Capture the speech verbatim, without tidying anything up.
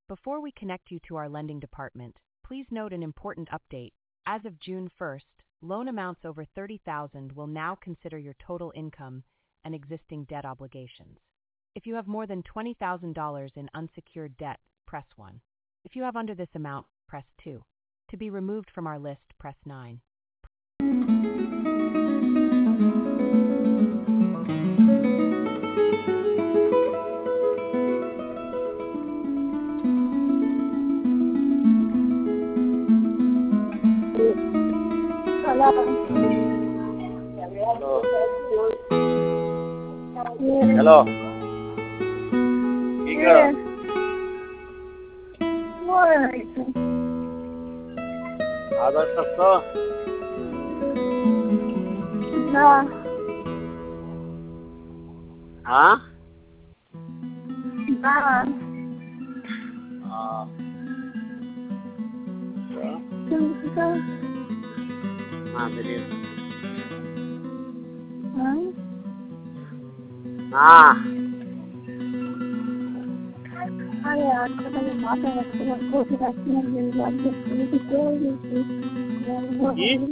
Before we connect you to our lending department, please note an important update. As of June first, loan amounts over thirty thousand dollars will now consider your total income and existing debt obligations. If you have more than twenty thousand dollars in unsecured debt, press one. If you have under this amount, press two. To be removed from our list, press nine. Hello. Hello. Ika. What? आदर्श असतो ना हाँ ना हाँ तुमको हाँ मेरी हाँ हाँ अरे यार तो ये माता रखते हैं कोई रखते हैं ये बात तो ये